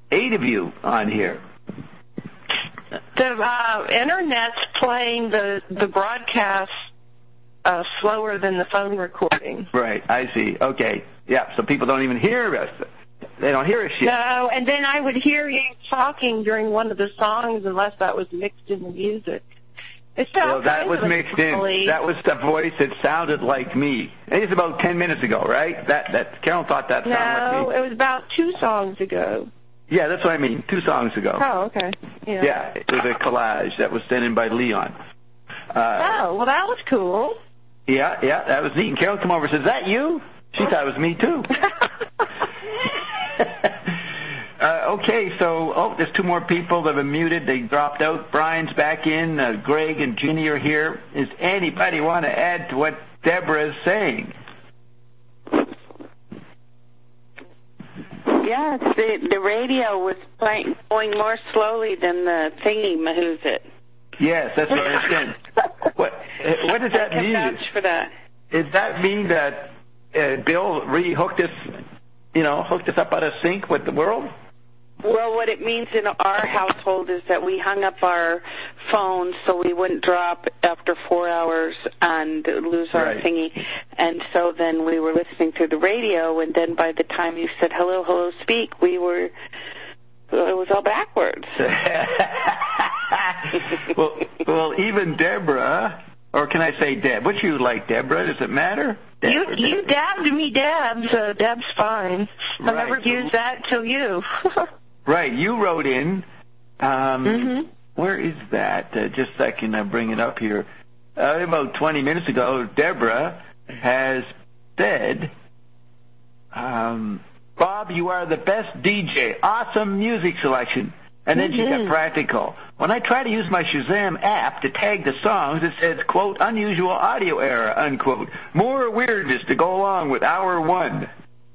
8 of you on here. The Internet's playing the broadcast slower than the phone recording. Right, I see. Okay. Yeah, so people don't even hear us. They don't hear us yet. No, and then I would hear you talking during one of the songs unless that was mixed in the music. Well, that was mixed in. That was the voice that sounded like me. It's about 10 minutes ago, right? That Carol thought that sounded like me. No, it was about 2 songs ago. Yeah, that's what I mean. 2 songs ago. Oh, okay. Yeah, it was a collage that was sent in by Leon. Well, that was cool. Yeah, that was neat. And Carol came over and said, "Is that you?" She thought it was me, too. Okay, so, there's 2 more people that have been muted. They dropped out. Brian's back in. Greg and Ginny are here. Does anybody want to add to what Deborah is saying? Yes, the radio was going more slowly than the thingy-mahoosit. Yes, that's what I understand. What does that mean? Vouch for that. Does that mean that Bill hooked us up out of sync with the world? Well, what it means in our household is that we hung up our phones so we wouldn't drop after 4 hours and lose our thingy. And so then we were listening to the radio, and then by the time you said, hello, hello, speak, it was all backwards. well, even Deborah, or can I say Deb? What you like, Deborah? Does it matter? You dabbed me, Deb, so Deb's fine. I never used that till you. Right, you wrote in. Where is that? Just a second, I'll bring it up here. About 20 minutes ago, Deborah has said, Bob, you are the best DJ. Awesome music selection. And then she got practical. When I try to use my Shazam app to tag the songs, it says, quote, unusual audio error, unquote. More weirdness to go along with hour 1.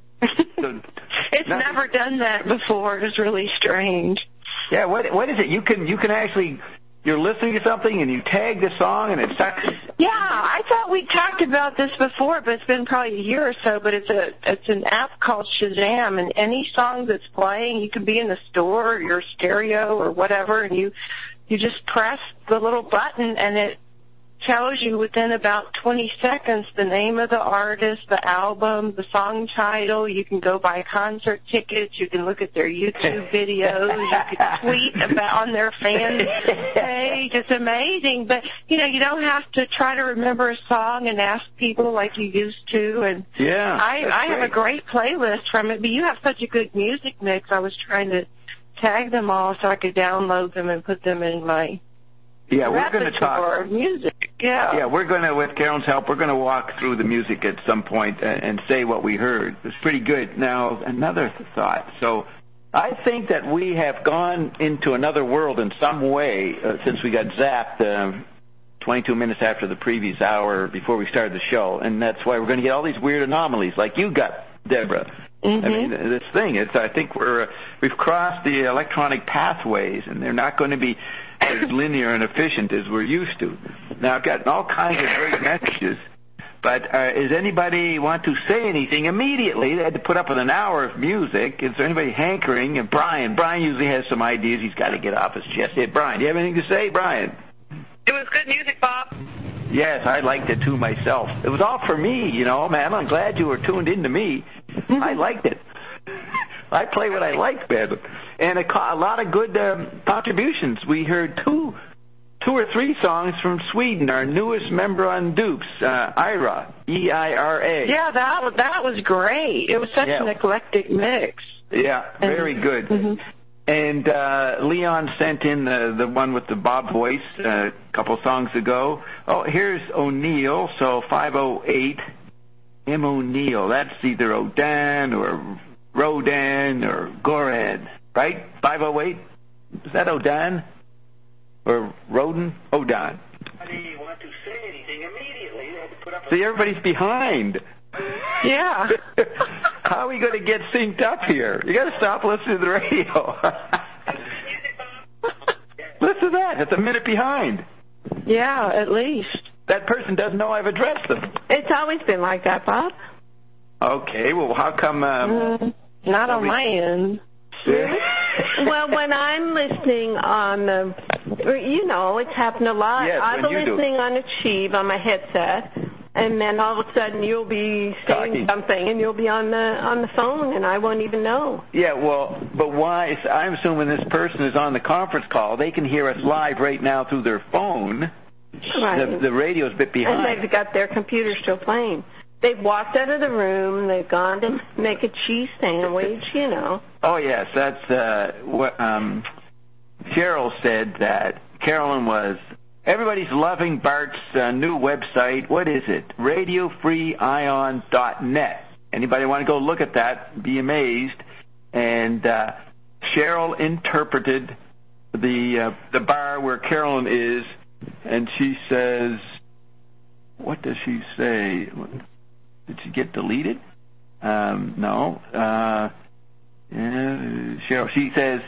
It's never done that before. It's really strange. Yeah, what is it? You can actually, you're listening to something and you tag the song and it sucks. Yeah, I thought we talked about this before, but it's been probably a year or so. But it's an app called Shazam, and any song that's playing, you can be in the store or your stereo or whatever, and you just press the little button and it tells you within about 20 seconds the name of the artist, the album, the song title. You can go buy concert tickets. You can look at their YouTube videos. You can tweet on their fan page. It's amazing. But, you don't have to try to remember a song and ask people like you used to. And I have a great playlist from it. But you have such a good music mix. I was trying to tag them all so I could download them and put them in my we're going to talk music. Yeah, we're going to, with Carol's help, we're going to walk through the music at some point and say what we heard. It was pretty good. Now, another thought. So I think that we have gone into another world in some way since we got zapped 22 minutes after the previous hour before we started the show, and that's why we're going to get all these weird anomalies like you got, Deborah. I mean, this thing, I think we've crossed the electronic pathways, and they're not going to be as linear and efficient as we're used to. Now, I've gotten all kinds of great messages, but does anybody want to say anything immediately? They had to put up with an hour of music. Is there anybody hankering? And Brian usually has some ideas he's got to get off his chest. Hey, Brian, do you have anything to say, Brian? It was good music, Bob. Yes, I liked it too myself. It was all for me, man. I'm glad you were tuned in to me. I liked it. I play what I like, man. And a lot of good contributions. We heard two or three songs from Sweden, our newest member on Dukes, Ira, E-I-R-A. Yeah, that was great. It was such an eclectic mix. Yeah, very good. And Leon sent in the one with the Bob voice a couple songs ago. Oh, here's O'Neill, so 508 M. O'Neill. That's either O'Dan or Rodan or Goran, right? 508? Is that O'Dan? Or Rodan? O'Dan. I want to say anything immediately. See, everybody's behind. Yeah. How are we going to get synced up here? You got to stop listening to the radio. Listen to that. It's a minute behind. Yeah, at least. That person doesn't know I've addressed them. It's always been like that, Bob. Okay, well, how come... not on my end. Well, when I'm listening on the, it's happened a lot. Yes, I'm listening on Achieve on my headset, and then all of a sudden you'll be saying something, and you'll be on the phone, and I won't even know. Yeah, well, but why? I'm assuming this person is on the conference call. They can hear us live right now through their phone. Right. The radio's a bit behind. And they've got their computer still playing. They've walked out of the room. They've gone to make a cheese sandwich, Oh, yes. That's what Cheryl said, that Carolyn was. Everybody's loving Bart's new website. What is it? RadioFreeIon.net. Anybody want to go look at that? Be amazed. And Cheryl interpreted the bar where Carolyn is, and she says, what does she say? Did she get deleted? No. Cheryl, she says,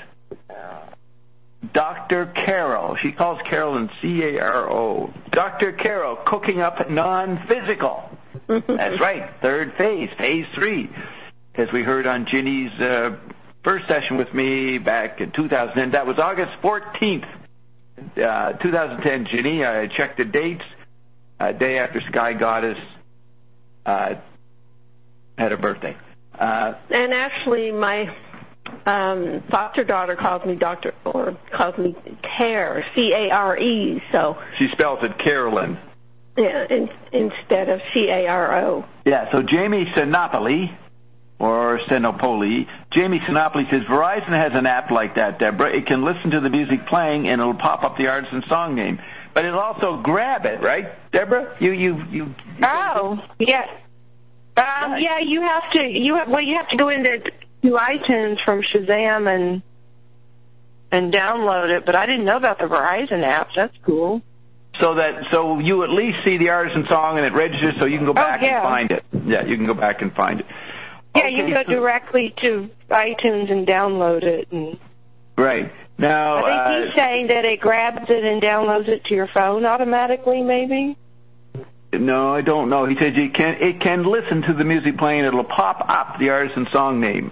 Dr. Carol. She calls Carolyn Caro. Dr. Carol, cooking up non-physical. That's right. Third phase 3. As we heard on Ginny's first session with me back in 2010. That was August 14th, 2010, Ginny. I checked the dates. Day after Sky Goddess had her birthday. And actually, my foster daughter calls me Doctor, or calls me Care, C-A-R-E. So she spells it Carolyn. Yeah, instead of C-A-R-O. Yeah. So Jamie Sinopoli, or Sinopoli. Jamie Sinopoli says Verizon has an app like that, Deborah. It can listen to the music playing and it'll pop up the artist and song name. But it'll also grab it, right, Deborah? You. Oh, yes. Yeah, you have to go into iTunes from Shazam and download it. But I didn't know about the Verizon app. That's cool. So you at least see the artist and song and it registers, so you can go back and find it. Yeah, you can go back and find it. Yeah, you can go directly to iTunes and download it. Right. Now, I think he's saying that it grabs it and downloads it to your phone automatically, maybe? No, I don't know. He says it can listen to the music playing. It'll pop up the artist and song name.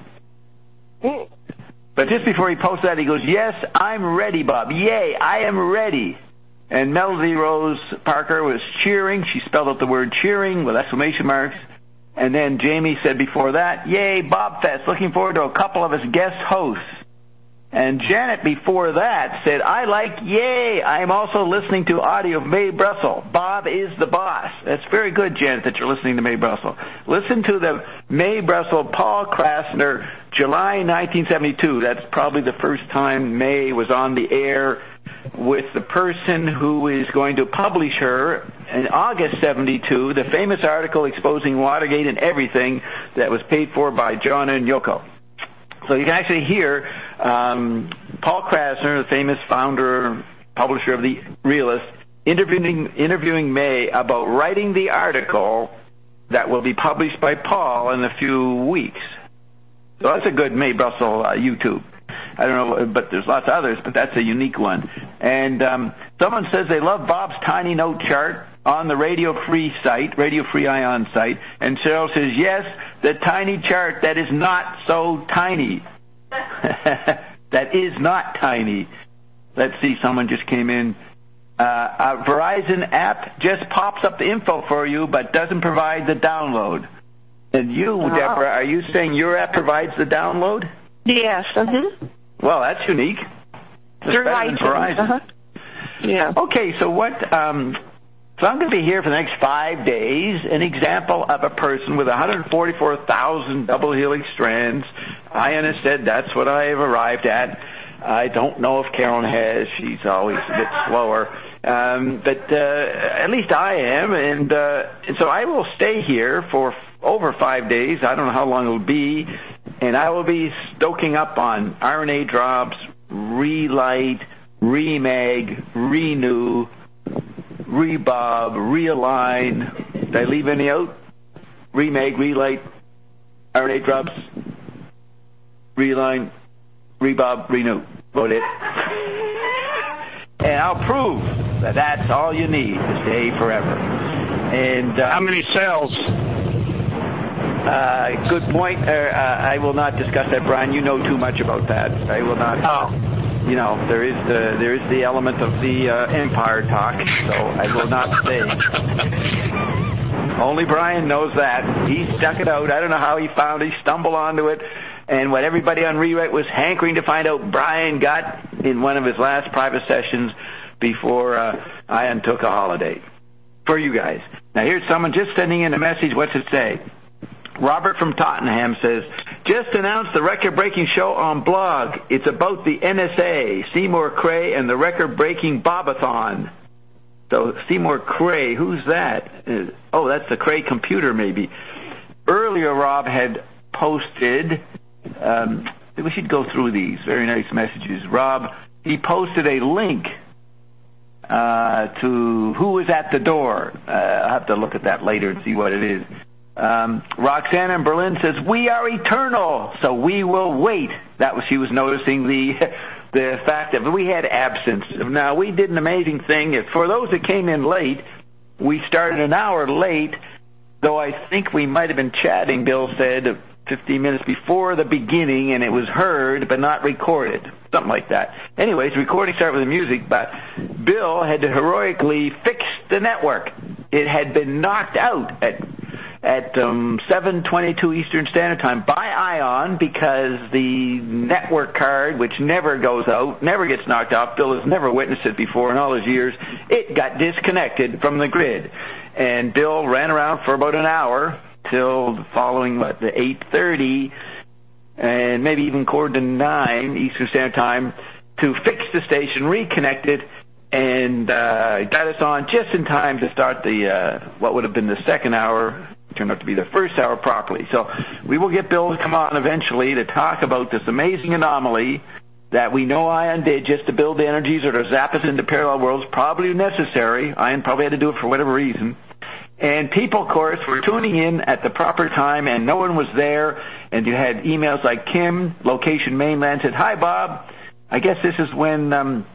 But just before he posts that, he goes, yes, I'm ready, Bob. Yay, I am ready. And Melody Rose Parker was cheering. She spelled out the word cheering with exclamation marks. And then Jamie said before that, yay, Bob Fest. Looking forward to a couple of his guest hosts. And Janet before that said, I like yay. I am also listening to audio of Mae Brussel. Bob is the boss. That's very good, Janet, that you're listening to Mae Brussel. Listen to the Mae Brussel, Paul Krasner, July 1972. That's probably the first time Mae was on the air with the person who is going to publish her in August 72, the famous article exposing Watergate and everything that was paid for by John and Yoko. So you can actually hear Paul Krasner, the famous founder, publisher of The Realist, interviewing Mae about writing the article that will be published by Paul in a few weeks. So that's a good Mae Brussel YouTube. I don't know, but there's lots of others, but that's a unique one. And someone says they love Bob's Tiny Note chart on the Radio Free site, Radio Free Ion site. And Cheryl says, yes, the tiny chart that is not so tiny. That is not tiny. Let's see, someone just came in. A Verizon app just pops up the info for you, but doesn't provide the download. And you, Deborah, are you saying your app provides the download? Yes. Well, that's unique. That's through better than Verizon. Yeah. Okay, so what? So I'm going to be here for the next 5 days. An example of a person with 144,000 double helix strands. Ian has said that's what I have arrived at. I don't know if Carolyn has. She's always a bit slower. But at least I am. And so I will stay here for over 5 days. I don't know how long it will be. And I will be stoking up on RNA drops, Relight, Remag, Renew, Rebob, Realign. Did I leave any out? Remag, Relight, RNA drops, Realign, Rebob, Renew. About it. And I'll prove that that's all you need to stay forever. And how many cells? Good point. I will not discuss that, Brian. You know too much about that. I will not. Oh. You know, there is the element of the empire talk, so I will not say. Only Brian knows that. He stuck it out. I don't know how he stumbled onto it. And what everybody on Rewrite was hankering to find out, Brian got in one of his last private sessions before I took a holiday. For you guys. Now here's someone just sending in a message. What's it say? Robert from Tottenham says, just announced the record-breaking show on blog. It's about the NSA, Seymour Cray, and the record-breaking Bobathon. So Seymour Cray, who's that? Oh, that's the Cray computer, maybe. Earlier, Rob had posted, we should go through these very nice messages. Rob, he posted a link to who was at the door. I'll have to look at that later and see what it is. Roxanne in Berlin says, we are eternal, so we will wait. She was noticing the fact that we had absence. Now, we did an amazing thing. For those that came in late, we started an hour late, though I think we might have been chatting, Bill said, 15 minutes before the beginning, and it was heard but not recorded. Something like that. Anyways, recording started with the music, but Bill had to heroically fix the network. It had been knocked out at 7:22 Eastern Standard Time by ION because the network card, which never goes out, never gets knocked off, Bill has never witnessed it before in all his years, it got disconnected from the grid. And Bill ran around for about an hour till the following, the 8:30, and maybe even quarter to 9 Eastern Standard Time to fix the station, reconnect it, and got us on just in time to start the what would have been the second hour. Turned out to be the first hour properly. So we will get Bill to come on eventually to talk about this amazing anomaly that we know ION did just to build the energies or to zap us into parallel worlds, probably necessary. ION probably had to do it for whatever reason. And people, of course, were tuning in at the proper time, and no one was there. And you had emails like Kim, location mainland, said, hi, Bob. I guess this is when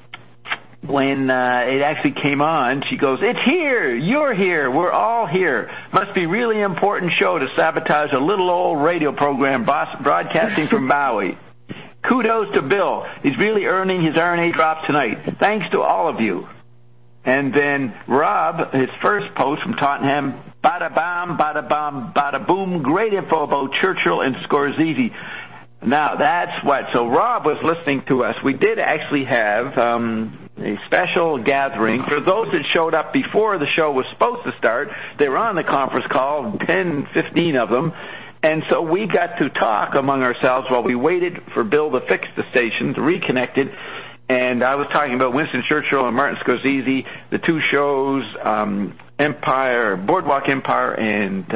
it actually came on, she goes, it's here, you're here, we're all here. Must be really important show to sabotage a little old radio program broadcasting from Maui. Kudos to Bill. He's really earning his RNA drops tonight. Thanks to all of you. And then Rob, his first post from Tottenham, bada bam, bada bam, bada boom, great info about Churchill and Scorsese. Now, that's what, so Rob was listening to us. We did actually have a special gathering. For those that showed up before the show was supposed to start, they were on the conference call, 10, 15 of them, and so we got to talk among ourselves while we waited for Bill to fix the station, to reconnect it, and I was talking about Winston Churchill and Martin Scorsese, the two shows, Empire, Boardwalk Empire, and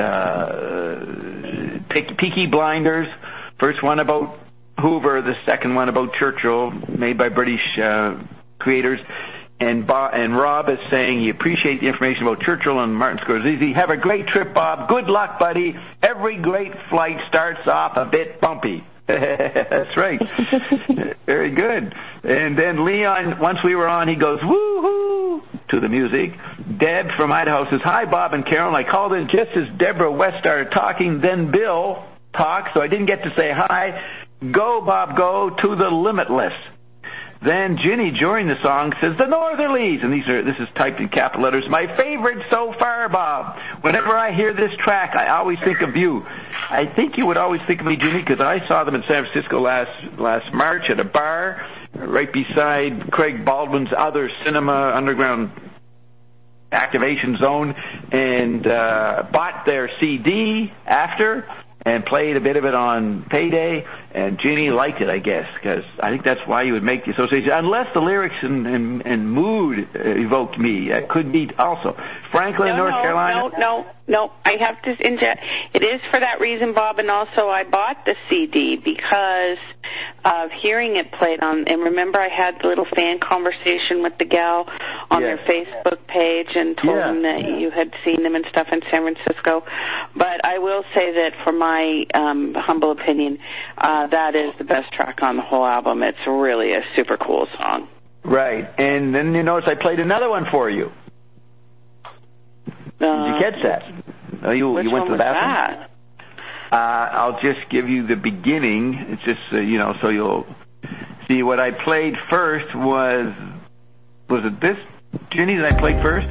Peaky Blinders. First one about Hoover, the second one about Churchill, made by British creators. And Rob is saying he appreciates the information about Churchill and Martin Scorsese. Have a great trip, Bob. Good luck, buddy. Every great flight starts off a bit bumpy. That's right. Very good. And then Leon, once we were on, he goes, woo-hoo, to the music. Deb from Idaho says, hi, Bob and Carol. I called in just as Deborah West started talking, then Bill talked, so I didn't get to say hi. Go, Bob, go to the limitless. Then Ginny joined the song, says, the Northerlies, and this is typed in capital letters, my favorite so far, Bob. Whenever I hear this track, I always think of you. I think you would always think of me, Ginny, because I saw them in San Francisco last March at a bar right beside Craig Baldwin's other cinema underground activation zone, and bought their CD after, and played a bit of it on payday, and Ginny liked it, I guess, because I think that's why you would make the association, unless the lyrics and mood evoked me. It could be also. Franklin, North Carolina? No, I have to inject. It is for that reason, Bob, and also I bought the CD because of hearing it played on, and remember I had the little fan conversation with the gal on their Facebook page and told them that you had seen them and stuff in San Francisco. But I will say that for my humble opinion, that is the best track on the whole album. It's really a super cool song. Right, and then you notice I played another one for you. Did you catch that? You went to the bathroom? I'll just give you the beginning. It's just, so you'll see what I played first was it this, Ginny, that I played first?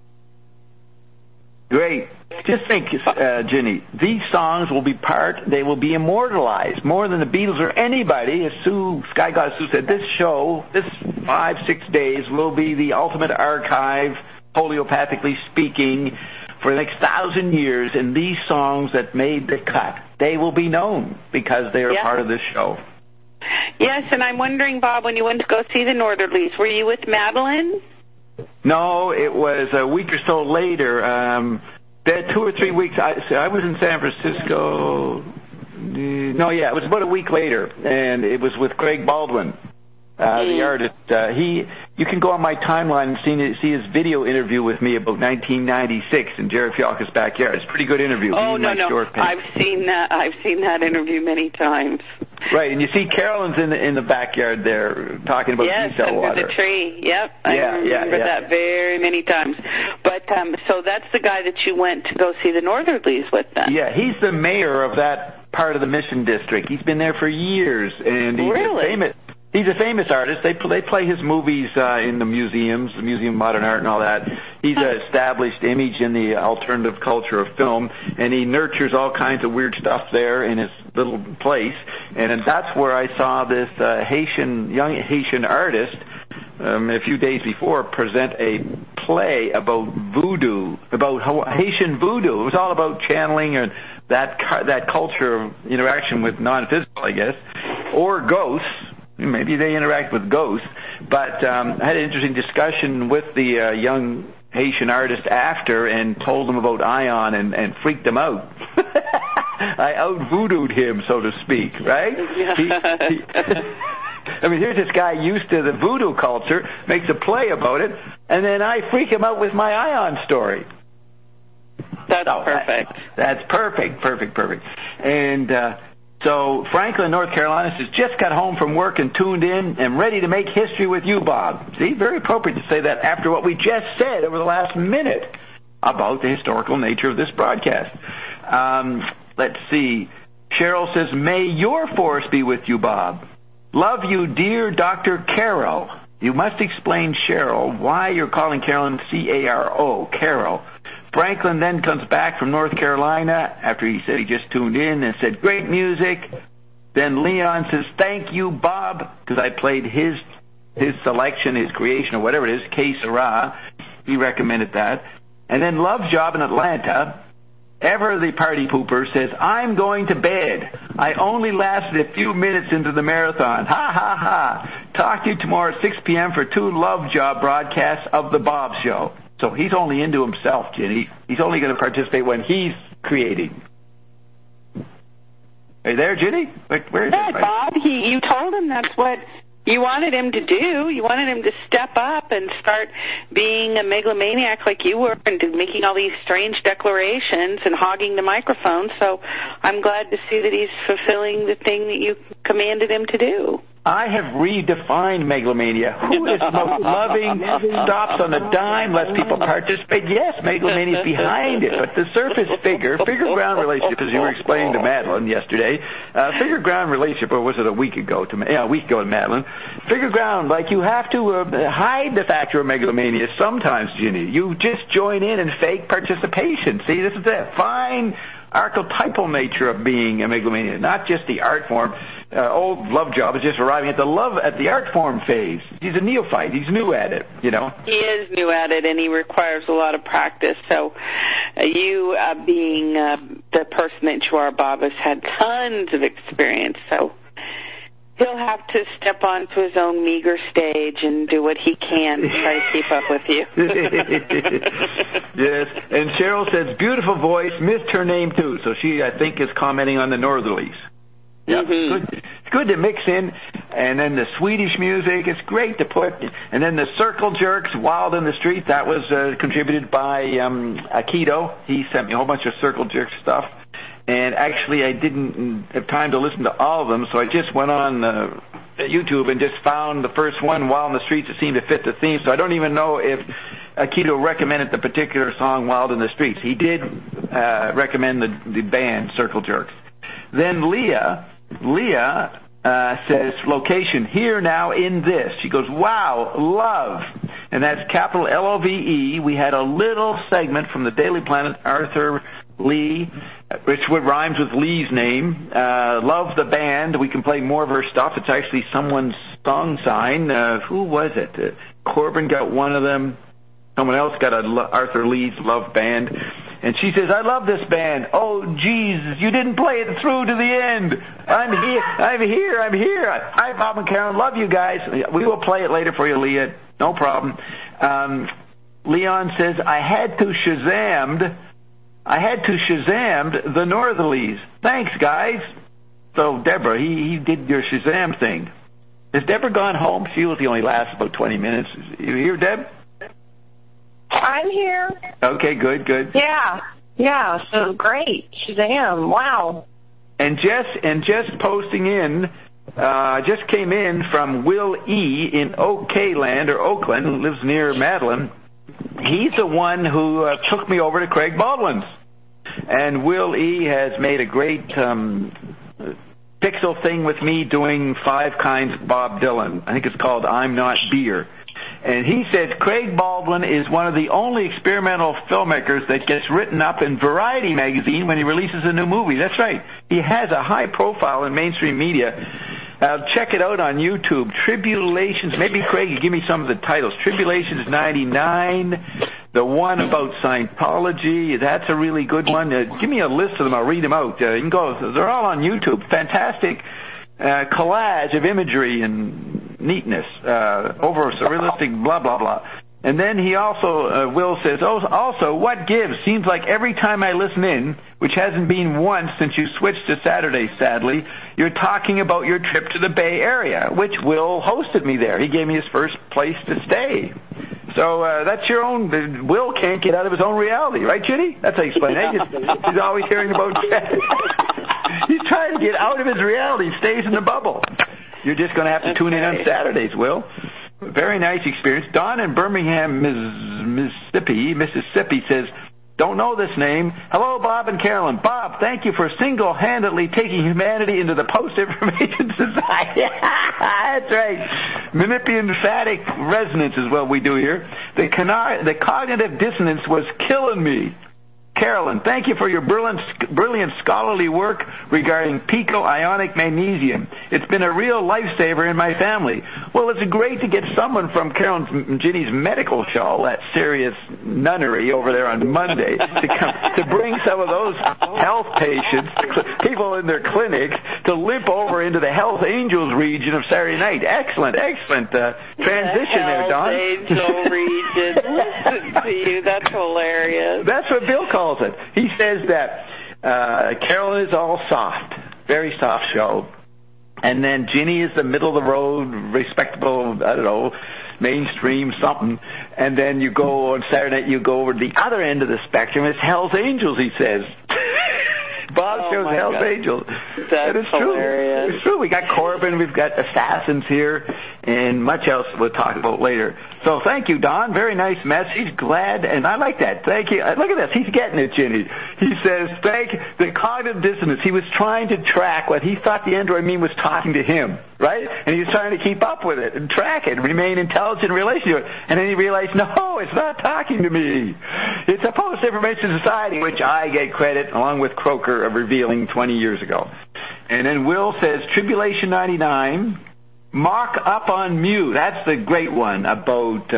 Great. Just think, Ginny, these songs will be they will be immortalized more than the Beatles or anybody. As Sky God Sue said, this show, this 5-6 days will be the ultimate archive, homeopathically speaking, for the next 1,000 years. And these songs that made the cut, they will be known because they are part of this show. Yes, and I'm wondering, Bob, when you went to go see the Northerlies, were you with Madeline? No, it was a week or so later. They had 2 or 3 weeks. I was in San Francisco. It was about a week later, and it was with Greg Baldwin, the artist. You can go on my timeline and see his video interview with me about 1996 in Jerry Fialka's backyard. It's a pretty good interview. Oh, no. I've seen that interview many times. Right, and you see Carolyn's in the backyard there talking about desal water. Yes, under the tree. Yep, I remember that very many times. But so that's the guy that you went to go see the Northerlies with then. Yeah, he's the mayor of that part of the Mission District. He's been there for years, and he's a famous artist. They play his movies in the museums, the Museum of Modern Art and all that. He's an established image in the alternative culture of film, and he nurtures all kinds of weird stuff there in his little place. And that's where I saw this young Haitian artist a few days before present a play about voodoo, about Haitian voodoo. It was all about channeling and that culture of interaction with non-physical, I guess, or ghosts. Maybe they interact with ghosts, but I had an interesting discussion with the young Haitian artist after and told him about Ion and freaked him out. I out-voodooed him, so to speak, right? Here's this guy used to the voodoo culture, makes a play about it, and then I freak him out with my Ion story. That's perfect. That's perfect. And so Franklin, North Carolina, has just got home from work and tuned in and ready to make history with you, Bob. See, very appropriate to say that after what we just said over the last minute about the historical nature of this broadcast. Let's see. Cheryl says, may your force be with you, Bob. Love you, dear Dr. Carol. You must explain, Cheryl, why you're calling Carolyn C-A-R-O, Carol. Franklin then comes back from North Carolina after he said he just tuned in and said, great music. Then Leon says, thank you, Bob, because I played his selection, his creation, or whatever it is, Que Sera. He recommended that. And then Love Job in Atlanta, Ever the party pooper, says, I'm going to bed. I only lasted a few minutes into the marathon. Ha, ha, ha. Talk to you tomorrow at 6 p.m. for 2 Love Job broadcasts of The Bob Show. So he's only into himself, Ginny. He's only going to participate when he's creating. Are you there, Ginny? Where is it? Bob, you told him that's what you wanted him to do. You wanted him to step up and start being a megalomaniac like you were and making all these strange declarations and hogging the microphone. So I'm glad to see that he's fulfilling the thing that you commanded him to do. I have redefined megalomania. Who is most loving, stops on a dime, lets people participate? Yes, megalomania is behind it, but the surface figure-ground relationship, as you were explaining to Madeline yesterday, figure-ground relationship, or was it a week ago to Madeline, figure-ground, like you have to hide the factor of megalomania sometimes, Ginny. You just join in and fake participation. See, this is the fine archetypal nature of being a megalomaniac, not just the art form. Old Love Job is just arriving at the art form phase. He's a neophyte. He's new at it, you know. He is new at it, and he requires a lot of practice. So you, being the person that you are, Bob, has had tons of experience. So he'll have to step onto his own meager stage and do what he can to try to keep up with you. Yes, and Cheryl says, beautiful voice, missed her name too. So she, I think, is commenting on the Northerlies. Yeah, It's good to mix in. And then the Swedish music, it's great to put. And then the Circle Jerks, Wild in the Street, that was contributed by Akito. He sent me a whole bunch of Circle Jerk stuff. And actually, I didn't have time to listen to all of them, so I just went on YouTube and just found the first one, Wild in the Streets, that seemed to fit the theme. So I don't even know if Akito recommended the particular song, Wild in the Streets. He did recommend the band, Circle Jerks. Then Leah says, location, here now in this. She goes, wow, love. And that's capital L-O-V-E. We had a little segment from the Daily Planet, Arthur Lee, which rhymes with Lee's name. Love the band. We can play more of her stuff. It's actually someone's song sign. Who was it? Corbin got one of them. Someone else got Arthur Lee's Love Band. And she says, I love this band. Oh, Jesus, you didn't play it through to the end. I'm here. Hi, Bob and Carolyn. Love you guys. We will play it later for you, Leah. No problem. Leon says, I had to Shazam the Northerlies. Thanks, guys. So, Deborah, he did your Shazam thing. Has Deborah gone home? She usually only lasts about 20 minutes. You here, Deb? I'm here. Okay, good. Yeah, so great. Shazam, wow. And Jess posting in, just came in from Will E. in Oakland, who lives near Madeline. He's the one who took me over to Craig Baldwin's. And Will E. has made a great pixel thing with me doing 5 kinds of Bob Dylan. I think it's called I'm Not Beer. And he says Craig Baldwin is one of the only experimental filmmakers that gets written up in Variety magazine when he releases a new movie. That's right. He has a high profile in mainstream media. Check it out on YouTube. Tribulations, maybe Craig, you give me some of the titles. Tribulations 99, the one about Scientology, that's a really good one. Give me a list of them. I'll read them out. You can go. They're all on YouTube. Fantastic collage of imagery and neatness over surrealistic blah, blah, blah. And then he also, Will says, also, what gives? Seems like every time I listen in, which hasn't been once since you switched to Saturday, sadly, you're talking about your trip to the Bay Area, which Will hosted me there. He gave me his first place to stay. So that's your own, Will can't get out of his own reality, right, Ginny? That's how you explain it. He's always hearing about he's trying to get out of his reality, stays in the bubble. You're just going to have to tune in on Saturdays, Will. Very nice experience. Don in Birmingham, Mississippi says, don't know this name. Hello, Bob and Carolyn. Bob, thank you for single-handedly taking humanity into the post-information society. That's right. Manipulative resonance is what we do here. The cognitive dissonance was killing me. Carolyn, thank you for your brilliant scholarly work regarding pico-ionic magnesium. It's been a real lifesaver in my family. Well, it's great to get someone from Carolyn and Ginny's medical show, that serious nunnery over there on Monday, to bring some of those health patients, people in their clinics, to limp over into the Health Angels region of Saturday night. Excellent transition there, Don. Angel region. Listen to you. That's hilarious. That's what Bill calls it. He says that Carolyn is all soft, very soft show, and then Ginny is the middle of the road, respectable, I don't know, mainstream something, and then you go on Saturday night, you go over to the other end of the spectrum. It's Hell's Angels, he says. Bob shows Hell's Angels. That's hilarious. It's true. We got Corbin, we've got Assassins here, and much else we'll talk about later. So thank you, Don. Very nice message. Glad, and I like that. Thank you. Look at this. He's getting it, Ginny. He says, thank the cognitive dissonance. He was trying to track what he thought the android meme was talking to him, right? And he was trying to keep up with it and track it, remain intelligent in relation to it. And then he realized, no, it's not talking to me. It's a post-information society, which I get credit, along with Croker, of revealing 20 years ago. And then Will says, Tribulation 99, Mock Up on Mew. That's the great one about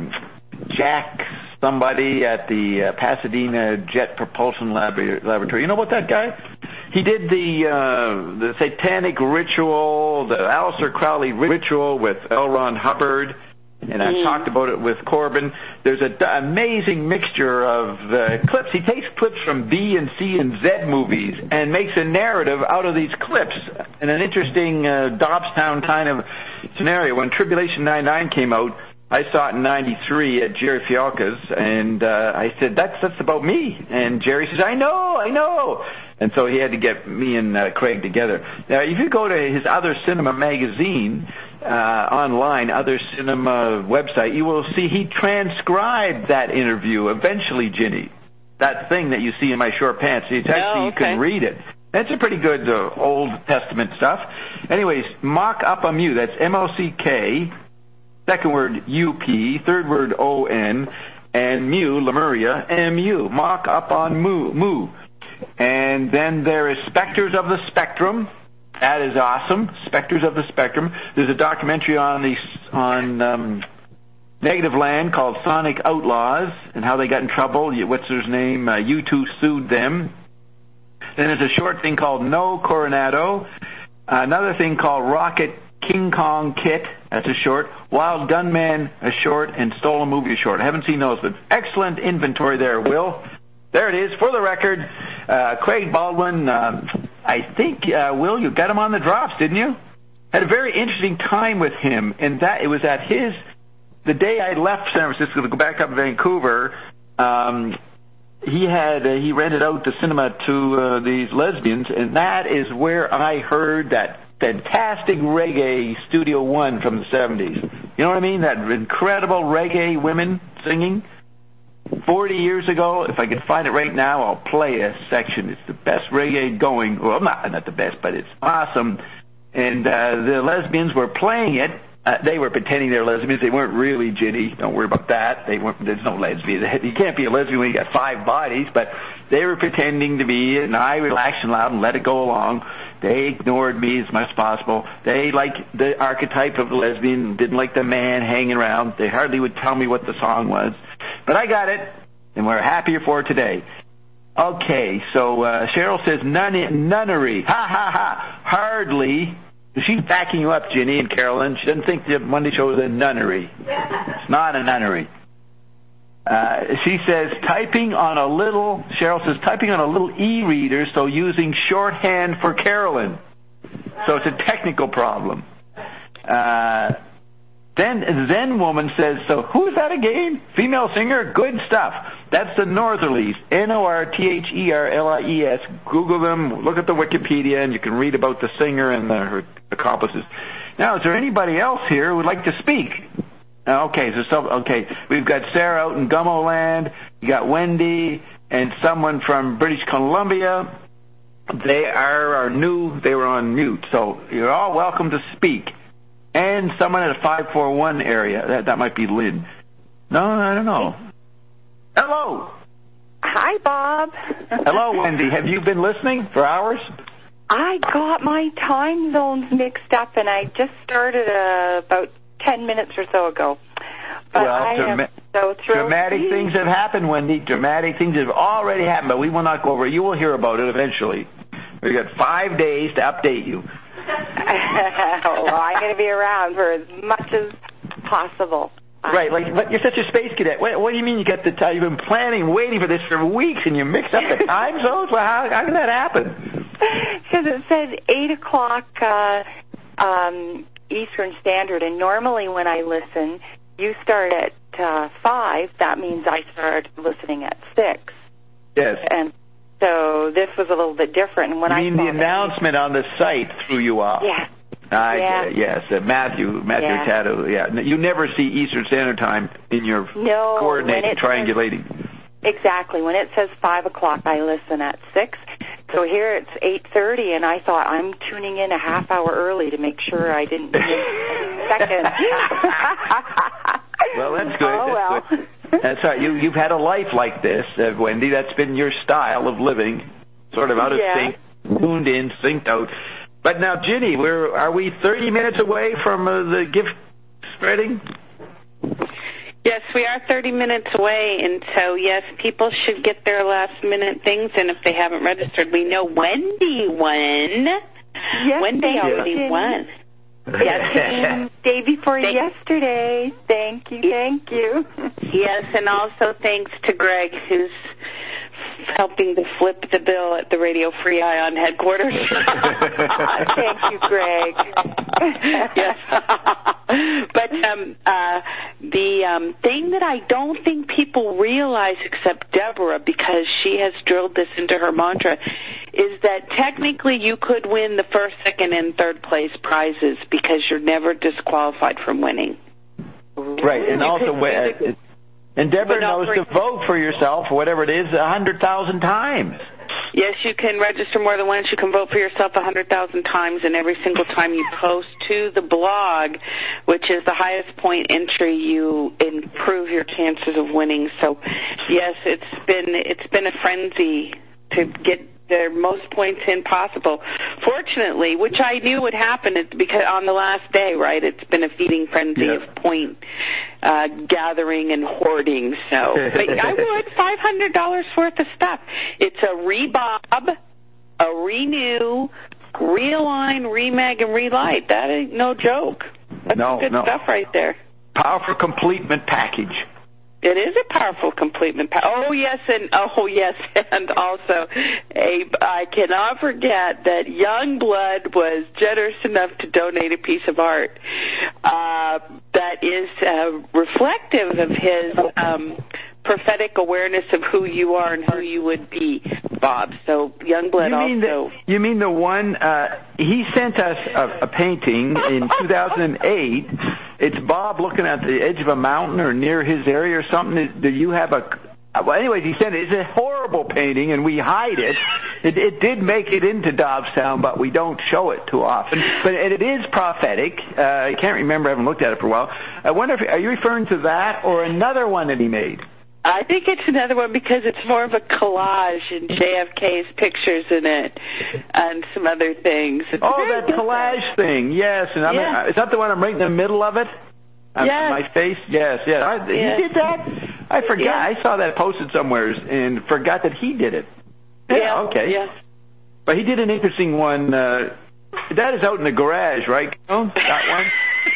Jack somebody at the Pasadena Jet Propulsion Laboratory. You know about that guy? He did the satanic ritual, the Aleister Crowley ritual with L. Ron Hubbard. And I talked about it with Corbin. There's an amazing mixture of clips. He takes clips from B and C and Z movies and makes a narrative out of these clips in an interesting Dobbstown kind of scenario. When Tribulation 99 came out, I saw it in 93 at Jerry Fialka's, and I said, that's about me. And Jerry says, I know. And so he had to get me and Craig together. Now, if you go to his Other Cinema magazine online, Other Cinema website, you will see he transcribed that interview eventually, Ginny. That thing that you see in my short pants. It's actually, you can read it. That's a pretty good Old Testament stuff. Anyways, Mock Up a Mew. That's M-O-C-K. Second word, U-P. Third word, O-N. And Mew, Lemuria, M-U. Mock Up on Moo. And then there is Spectres of the Spectrum. That is awesome. Spectres of the Spectrum. There's a documentary on Negative Land called Sonic Outlaws and how they got in trouble. What's his name? U2 sued them. Then there's a short thing called No Coronado. Another thing called Rocket King Kong Kit. That's a short. Wild Gunman, a short. And Stolen Movie, a short. I haven't seen those, but excellent inventory there, Will. There it is. For the record, Craig Baldwin, I think, Will, you got him on the drops, didn't you? Had a very interesting time with him, and that it was at the day I left San Francisco to go back up to Vancouver. He rented out the cinema to these lesbians, and that is where I heard that fantastic reggae Studio One from the 70s. You know what I mean? That incredible reggae women singing. 40 years ago, if I could find it right now, I'll play a section. It's the best reggae going. Well, not the best, but it's awesome. And the lesbians were playing it. They were pretending they were lesbians. They weren't really, Ginny. Don't worry about that. There's no lesbian. You can't be a lesbian when you got 5 bodies, but they were pretending to be, and I relaxed and loud and let it go along. They ignored me as much as possible. They liked the archetype of the lesbian, didn't like the man hanging around. They hardly would tell me what the song was. But I got it, and we're happier for it today. Okay, so Cheryl says nunnery. Ha, ha, ha. Hardly. She's backing you up, Ginny and Carolyn. She doesn't think the Monday show is a nunnery. It's not a nunnery. She says Cheryl says typing on a little e-reader, so using shorthand for Carolyn. So it's a technical problem. Then Zen Woman says, so who's that again? Female singer? Good stuff. That's the Northerlies. Northerlies. Google them, look at the Wikipedia, and you can read about the singer and her accomplices. Now, is there anybody else here who would like to speak? Okay, we've got Sarah out in Gummo Land, you got Wendy, and someone from British Columbia. They were on mute, so you're all welcome to speak. And someone at a 541 area. That might be Lynn. No, I don't know. Hello. Hi, Bob. Hello, Wendy. Have you been listening for hours? I got my time zones mixed up, and I just started about 10 minutes or so ago. But I am so thrilled. Dramatic things have happened, Wendy. Dramatic things have already happened, but we will not go over it. You will hear about it eventually. We've got 5 days to update you. Well, I'm going to be around for as much as possible. Right, but you're such a space cadet. What do you mean you got the time? You've been planning, waiting for this for weeks, and you mix up the time zones? Well, how did that happen? Because it said 8 o'clock Eastern Standard, and normally when I listen, you start at 5. That means I start listening at 6. Yes. And so this was a little bit different. And when you mean the announcement on the site threw you off? Yeah. Yes, Matthew Tato. Yeah, you never see Eastern Standard Time in your coordinating, triangulating. Exactly. When it says 5 o'clock, I listen at 6. So here it's 8:30, and I thought I'm tuning in a half hour early to make sure I didn't miss a second. Well, that's good. Oh, well. Good. That's right. You've had a life like this, Wendy. That's been your style of living, sort of out of sync, tuned in, synced out. But now, Ginny, are we 30 minutes away from the gift spreading? Yes, we are 30 minutes away, and so, yes, people should get their last-minute things, and if they haven't registered, we know Wendy won. Yes, Wendy already won. Yes, day before yesterday. Thank you. Yes, and also thanks to Greg, who's helping to flip the bill at the Radio Free Ion headquarters. Thank you, Greg. Yes. But the thing that I don't think people realize, except Deborah, because she has drilled this into her mantra, is that technically you could win the first, second, and third place prizes because you're never disqualified from winning. Right, and also, and Deborah knows to vote for yourself, whatever it is, 100,000 times. Yes, you can register more than once. You can vote for yourself 100,000 times, and every single time you post to the blog, which is the highest point entry, you improve your chances of winning. So, yes, it's been a frenzy to get the most points in possible. Fortunately, which I knew would happen because on the last day, right, it's been a feeding frenzy of point gathering and hoarding. So, but I would $500 worth of stuff. It's a rebob, a renew, realign, remag, and relight. That ain't no joke. That's good stuff right there. Powerful completement package. It is a powerful completement. Oh yes, and also, Abe, I cannot forget that Youngblood was generous enough to donate a piece of art that is reflective of his prophetic awareness of who you are and who you would be, Bob. So Youngblood You mean the one, he sent us a painting in 2008. It's Bob looking at the edge of a mountain or near his area or something. Do you have well, anyways, he sent it. It's a horrible painting, and we hide it. It did make it into Dobbstown, but we don't show it too often. But it is prophetic. I can't remember. I haven't looked at it for a while. I wonder are you referring to that or another one that he made? I think it's another one because it's more of a collage and JFK's pictures in it and some other things. It's that collage thing, yes. And is that the one I'm right in the middle of it? Yes. My face? Yes. He did that? I forgot. Yeah. I saw that posted somewhere and forgot that he did it. Yeah, okay. Yeah. But he did an interesting one. That is out in the garage, right? Oh, that one?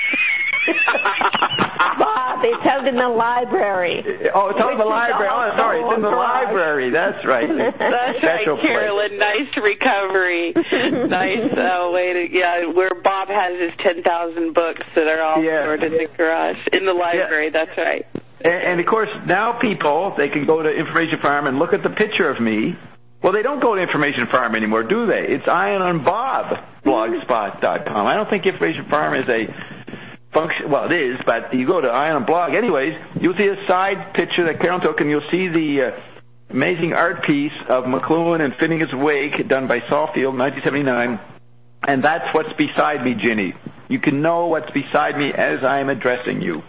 Bob, it's out in the librray. Oh, it's out in the library. Oh, sorry, it's in the library. That's right. That's right, Carolyn. Nice recovery. Nice way to, where Bob has his 10,000 books that are all stored in the garage, in the library. Yeah. That's right. And, of course, now people, they can go to Information Farm and look at the picture of me. Well, they don't go to Information Farm anymore, do they? It's Ion on Bob, blogspot.com. I don't think Information Farm is a function. Well, it is, but you go to Ion on Blog. Anyways, you'll see a side picture that Carol took, and you'll see the amazing art piece of McLuhan and Finnegan's Wake done by Sawfield in 1979. And that's what's beside me, Ginny. You can know what's beside me as I am addressing you.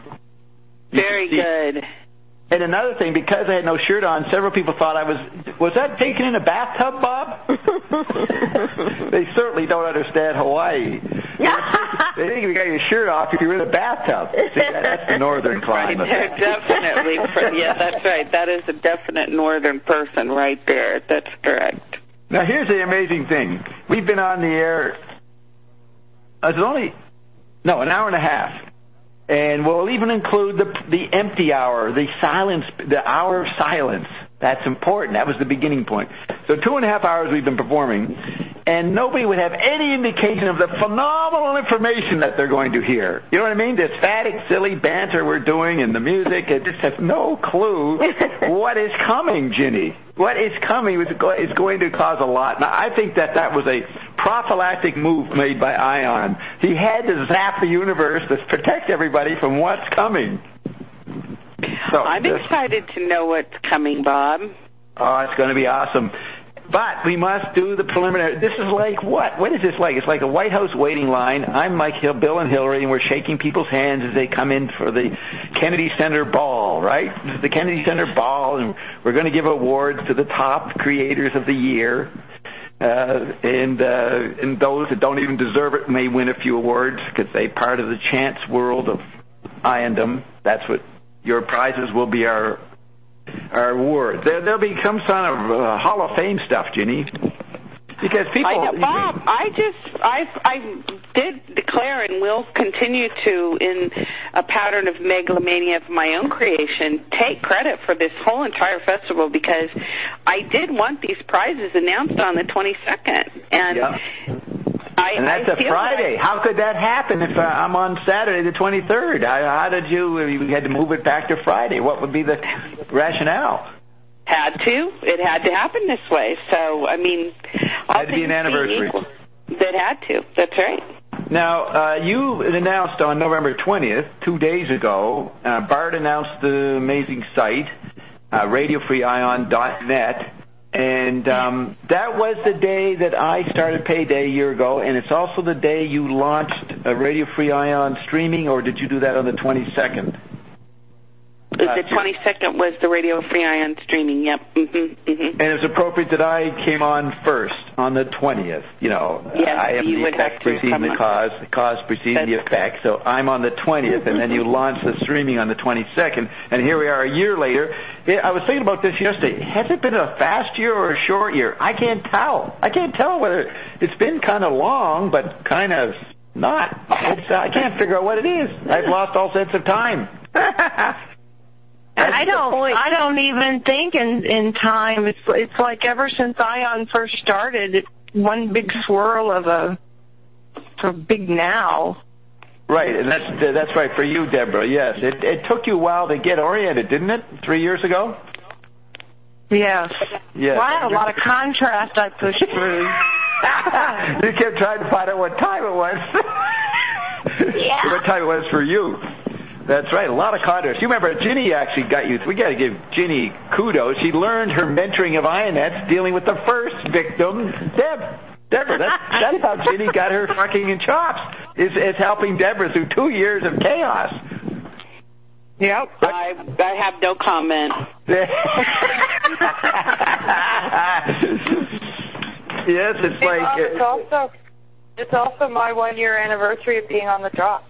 Very good. And another thing, because I had no shirt on, several people thought was that taken in a bathtub, Bob? They certainly don't understand Hawaii. They think you got your shirt off if you're in a bathtub. See, that's the northern climate. Right, they're definitely, that's right. That is a definite northern person right there. That's correct. Now, here's the amazing thing. We've been on the air, an hour and a half. And we'll even include the empty hour, the silence, the hour of silence. That's important. That was the beginning point. So 2.5 hours we've been performing, and nobody would have any indication of the phenomenal information that they're going to hear. You know what I mean? The static, silly banter we're doing and the music, it just has no clue what is coming, Ginny. What is coming is going to cause a lot. Now, I think that was a prophylactic move made by Ion. He had to zap the universe to protect everybody from what's coming. So I'm excited to know what's coming, Bob. Oh, it's going to be awesome. But we must do the preliminary. This is like what? What is this like? It's like a White House waiting line. I'm like Bill and Hillary, and we're shaking people's hands as they come in for the Kennedy Center Ball, right? This is the Kennedy Center Ball, and we're going to give awards to the top creators of the year. And those that don't even deserve it may win a few awards because they're part of the chance world of Iondom. That's what your prizes will be. Our award. There'll be some sort of Hall of Fame stuff, Ginny. Because people... Bob, I did declare and will continue to, in a pattern of megalomania of my own creation, take credit for this whole entire festival because I did want these prizes announced on the 22nd. And that's a Friday. How could that happen if I'm on Saturday the 23rd? How did you had to move it back to Friday? What would be the rationale? It had to happen this way. So, I mean... It had to be an anniversary. That had to. That's right. Now, you announced on November 20th, 2 days ago, Bart announced the amazing site, radiofreeion.net, And that was the day that I started Payday a year ago, and it's also the day you launched Radio Free Ion streaming, or did you do that on the 22nd? The 22nd was the Radio Free Ion streaming, yep. And it was appropriate that I came on first on the 20th. You know, yes, I am the effect preceding the cause preceding the effect. So I'm on the 20th, and then you launched the streaming on the 22nd, and here we are a year later. I was thinking about this yesterday. Has it been a fast year or a short year? I can't tell. I can't tell whether it's been kind of long, but kind of not. I can't figure out what it is. I've lost all sense of time. I don't even think in time. It's like ever since Ion first started, it's one big swirl of a big now. Right, and that's right for you, Deborah. Yes, it took you a while to get oriented, didn't it? 3 years ago. Yes. Yes. Well, I had a lot of contrast I pushed through. You kept trying to find out what time it was. Yeah. What time it was for you. That's right, a lot of contrast. You remember, Ginny actually got you. We got to give Ginny kudos. She learned her mentoring of Ionettes dealing with the first victim, Deborah. That's how Ginny got her fucking in chops. Is helping Deborah through 2 years of chaos. Yep. I have no comment. Yes, it's like it's also my 1 year anniversary of being on the drop.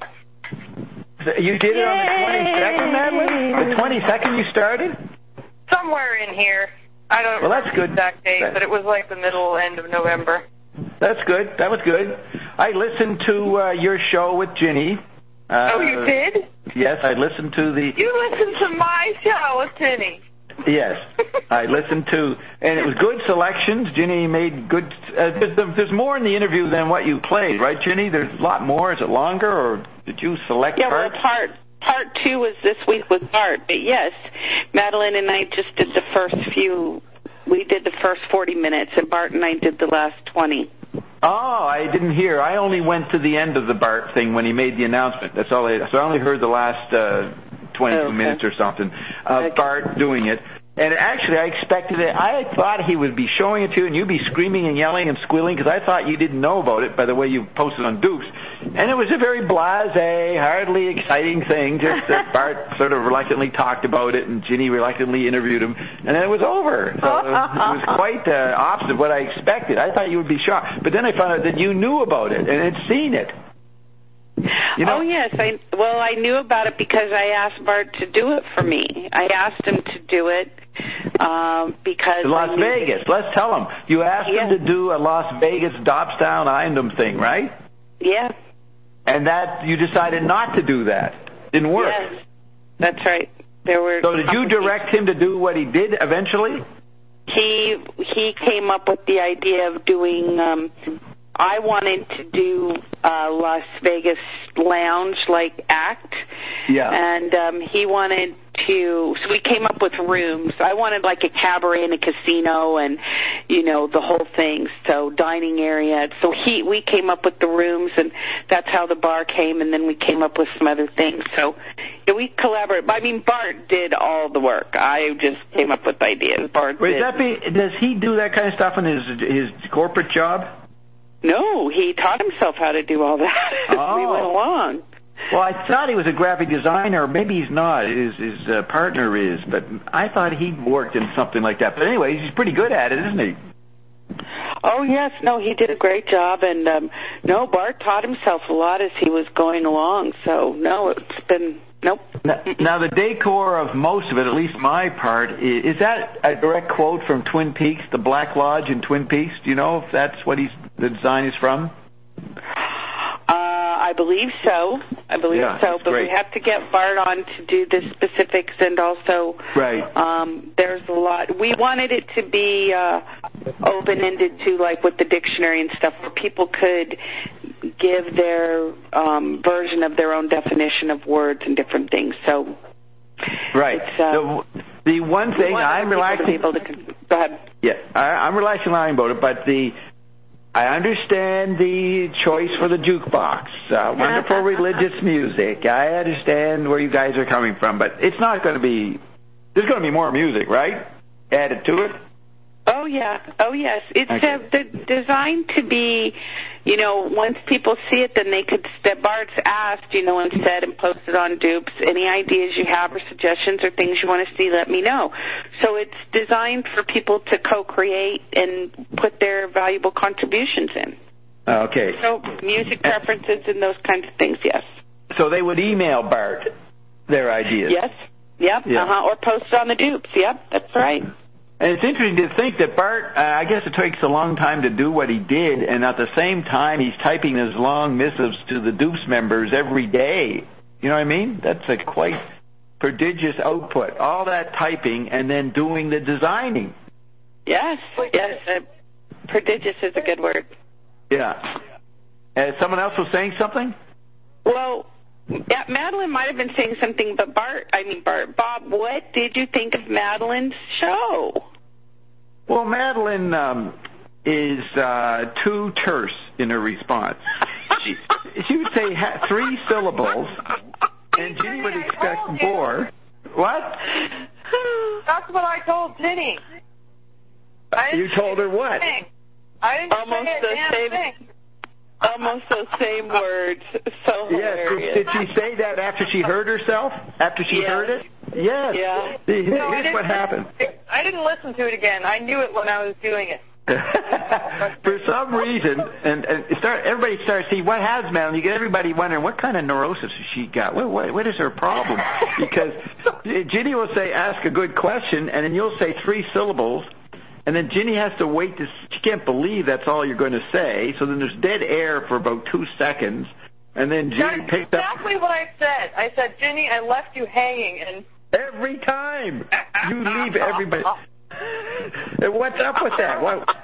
You did it on the 22nd, Madeline? The 22nd you started? Somewhere in here. I don't remember the exact date, but it was like the end of November. That's good. That was good. I listened to your show with Ginny. Oh, you did? Yes, I listened to the... You listened to my show with Ginny. Yes, I listened to, and it was good selections. Ginny made good. There's more in the interview than what you played, right, Ginny? There's a lot more. Is it longer, or did you select parts? Yeah, well, part 2 was this week with Bart, but yes, Madeline and I just did the first few. We did the first 40 minutes, and Bart and I did the last 20. Oh, I didn't hear. I only went to the end of the Bart thing when he made the announcement. That's all. So I only heard the last 22 minutes or something of Bart doing it. And actually, I expected it. I thought he would be showing it to you, and you'd be screaming and yelling and squealing, because I thought you didn't know about it by the way you posted on Dukes. And it was a very blasé, hardly exciting thing, just that Bart sort of reluctantly talked about it, and Ginny reluctantly interviewed him, and then it was over. So it was quite opposite of what I expected. I thought you would be shocked. But then I found out that you knew about it and had seen it. You know? Oh, yes. I knew about it because I asked Bart to do it for me. I asked him to do it because... Las Vegas. Let's tell him. You asked him to do a Las Vegas Dobstown Indom thing, right? Yeah. And that you decided not to do that. Didn't work. Yes, that's right. So did you direct him to do what he did eventually? He came up with the idea of doing... I wanted to do a Las Vegas lounge-like act. Yeah. And he wanted to, so we came up with rooms. I wanted like a cabaret and a casino and, you know, the whole thing. So dining area. So we came up with the rooms, and that's how the bar came, and then we came up with some other things. So yeah, we collaborated. I mean, Bart did all the work. I just came up with ideas. Bart did. Does he do that kind of stuff in his corporate job? No, he taught himself how to do all that as we went along. Well, I thought he was a graphic designer. Maybe he's not. His partner is. But I thought he worked in something like that. But anyway, he's pretty good at it, isn't he? Oh, yes. No, he did a great job. And, no, Bart taught himself a lot as he was going along. So, no, it's been... Nope. Now, the decor of most of it, at least my part, is that a direct quote from Twin Peaks, the Black Lodge in Twin Peaks? Do you know if that's what the design is from? I believe so. But great. We have to get Bart on to do the specifics, and also there's a lot. We wanted it to be open-ended too, like with the dictionary and stuff, where people could give their version of their own definition of words and different things. So, the one thing I'm relaxing. Go ahead. Yeah, I'm relaxing about it, but I understand the choice for the jukebox. Wonderful religious music. I understand where you guys are coming from, but it's not going to be. There's going to be more music, right? Added to it. Oh, yeah. Oh, yes. It's designed to be, once people see it, then they could, Bart's asked, and said and posted on Dupes, any ideas you have or suggestions or things you want to see, let me know. So it's designed for people to co-create and put their valuable contributions in. Okay. So music preferences and those kinds of things, yes. So they would email Bart their ideas. Yes. Yep. Yeah. Or post it on the Dupes. Yep. That's right. And it's interesting to think that Bart, I guess it takes a long time to do what he did, and at the same time he's typing his long missives to the Dupes members every day. You know what I mean? That's a quite prodigious output. All that typing and then doing the designing. Yes. Prodigious is a good word. Yeah. Someone else was saying something? Well, yeah, Madeline might have been saying something, but Bob, what did you think of Madeline's show? Well, Madeline is too terse in her response. She would say 3 syllables, and Ginny would expect more. What? That's what I told Ginny. You told her what? I didn't say a damn thing. Almost those same words. So hilarious. Yes. Did she say that after she heard herself? After she heard it? Yes. Yeah. Here's what happened. I didn't listen to it again. I knew it when I was doing it. For some reason, and everybody starts see what has Madeline. You get everybody wondering what kind of neurosis has she got. What is her problem? Because Ginny will say, "Ask a good question," and then you'll say 3 syllables. And then Ginny has to wait. She can't believe that's all you're going to say. So then there's dead air for about 2 seconds. And then Ginny picks up. Exactly what I said. I said, Ginny, I left you hanging. And every time you leave everybody. And what's up with that?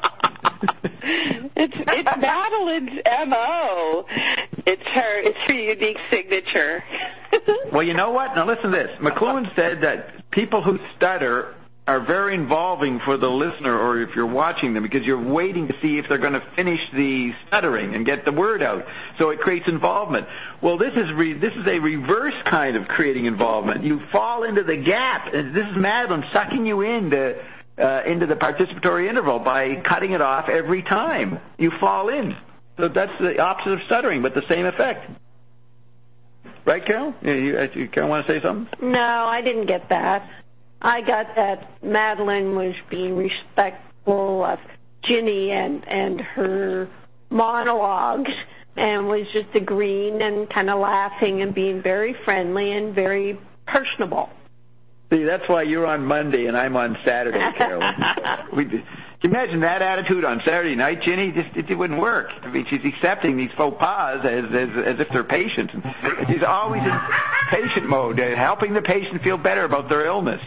It's Madeline's MO. It's her unique signature. Well, you know what? Now listen to this. McLuhan said that people who stutter are very involving for the listener, or if you're watching them, because you're waiting to see if they're going to finish the stuttering and get the word out. So it creates involvement. Well, this is a reverse kind of creating involvement. You fall into the gap. This is Madeline sucking you into the participatory interval by cutting it off every time you fall in. So that's the opposite of stuttering, but the same effect. Right, Carol? You Carol, want to say something? No, I didn't get that. I got that Madeline was being respectful of Ginny and her monologues and was just agreeing and kind of laughing and being very friendly and very personable. See, that's why you're on Monday and I'm on Saturday, Carol. Can you imagine that attitude on Saturday night, Ginny? It wouldn't work. I mean, she's accepting these faux pas as if they're patients. And she's always in patient mode, helping the patient feel better about their illness.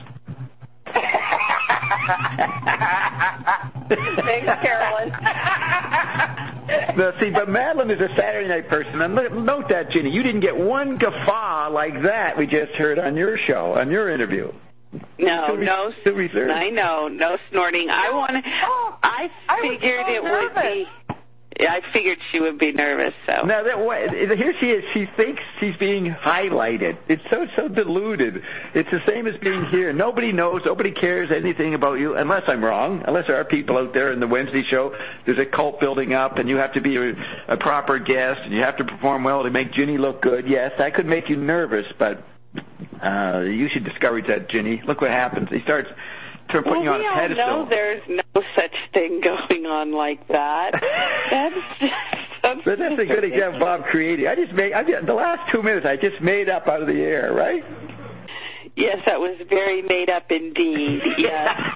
Thanks, Carolyn. No, see, but Madeline is a Saturday night person. And note that, Ginny, you didn't get one guffaw like that we just heard on your show, on your interview. No, I know, no snorting. I figured it would be. I figured she would be nervous. So now here she is. She thinks she's being highlighted. It's so deluded. It's the same as being here. Nobody knows. Nobody cares anything about you, unless I'm wrong. Unless there are people out there in the Wednesday show. There's a cult building up, and you have to be a proper guest, and you have to perform well to make Ginny look good. Yes, that could make you nervous, but you should discourage that, Ginny. Look what happens. He starts putting you on a pedestal. We all know there's no such thing going on like that. That's a good example, Bob creating. The last 2 minutes I just made up out of the air, right? Yes, that was very made up indeed. Yes.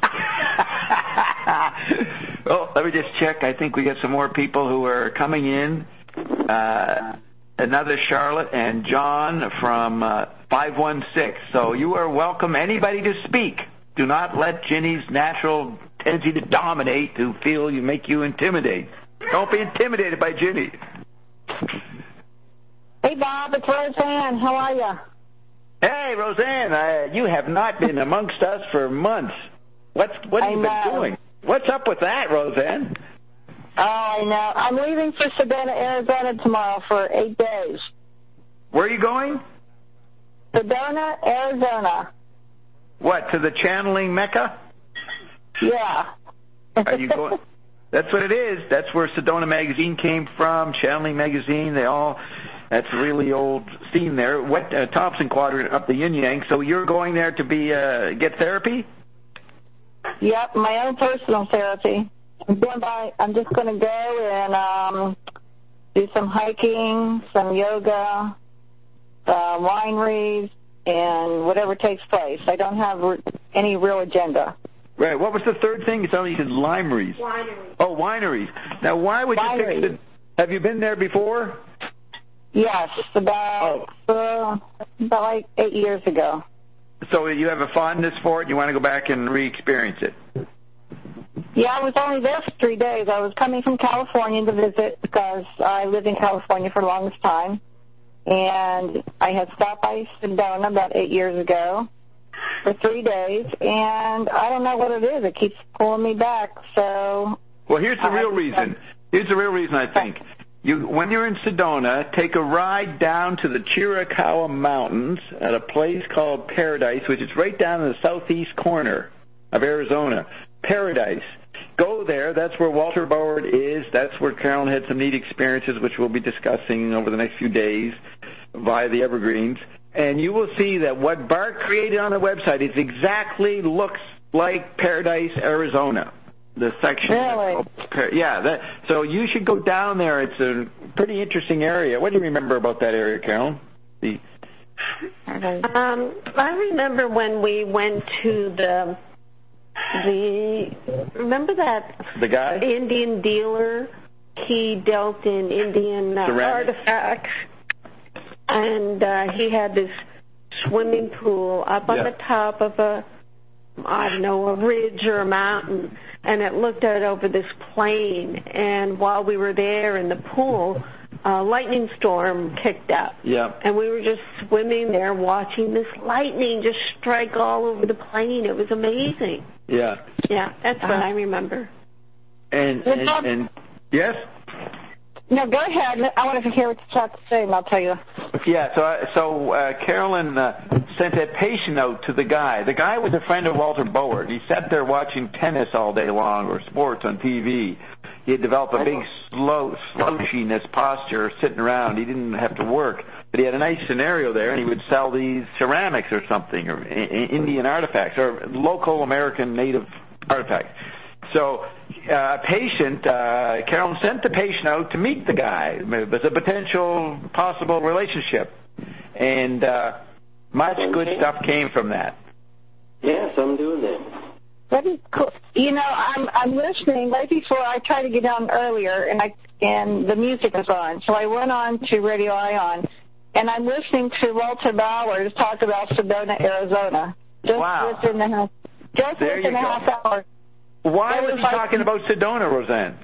Well, let me just check. I think we got some more people who are coming in. Another Charlotte and John from 516. So you are welcome, anybody, to speak. Do not let Ginny's natural tendency to dominate to make you intimidate. Don't be intimidated by Ginny. Hey, Bob, it's Roseanne. How are you? Hey, Roseanne, you have not been amongst us for months. What have you been doing? What's up with that, Roseanne? Oh, I know. I'm leaving for Savannah, Arizona tomorrow for 8 days. Where are you going? Savannah, Arizona. What, to the channeling Mecca? Yeah. Are you going? That's what it is. That's where Sedona Magazine came from, Channeling Magazine. That's a really old scene there. Thompson Quadrant up the yin-yang. So you're going there to get therapy? Yep, my own personal therapy. I'm just going to go and do some hiking, some yoga, wineries, and whatever takes place. I don't have any real agenda. Right. What was the third thing? You said limeries. Wineries. Oh, wineries. Now, why would you pick have you been there before? Yes, about like 8 years ago. So you have a fondness for it, and you want to go back and re-experience it? Yeah, I was only there for 3 days. I was coming from California to visit because I lived in California for the longest time. And I had stopped by Sedona about 8 years ago for 3 days, and I don't know what it is. It keeps pulling me back. So, well, here's the real reason. Here's the real reason, I think. When you're in Sedona, take a ride down to the Chiricahua Mountains at a place called Paradise, which is right down in the southeast corner of Arizona. Paradise. Go there. That's where Walter Bauer is. That's where Carolyn had some neat experiences, which we'll be discussing over the next few days via the Evergreens. And you will see that what Bart created on the website looks like Paradise, Arizona. The section. Really? So you should go down there. It's a pretty interesting area. What do you remember about that area, Carolyn? I remember when we went to remember that the guy? Indian dealer? He dealt in Indian artifacts. And he had this swimming pool up on the top of a ridge or a mountain, and it looked out over this plain. And while we were there in the pool, a lightning storm kicked up. Yeah. And we were just swimming there watching this lightning just strike all over the plain. It was amazing. Yeah. Yeah, that's what I remember. And yes? No, go ahead. I want to hear what you have to say, and I'll tell you. Yeah, so Carolyn sent a patient out to the guy. The guy was a friend of Walter Bauer. He sat there watching tennis all day long or sports on TV. He had developed a big slouchiness posture sitting around. He didn't have to work. But he had a nice scenario there, and he would sell these ceramics or something, or Indian artifacts, or local American native artifacts. So Carolyn sent the patient out to meet the guy. It was a potential possible relationship. And much good stuff came from that. Yes, I'm doing that. That is cool. I'm listening right before I tried to get on earlier, and the music was on. So I went on to Radio Ion, and I'm listening to Walter Bauer talk about Sedona, Arizona. Within a half hour. Why was he talking about Sedona, Roseanne?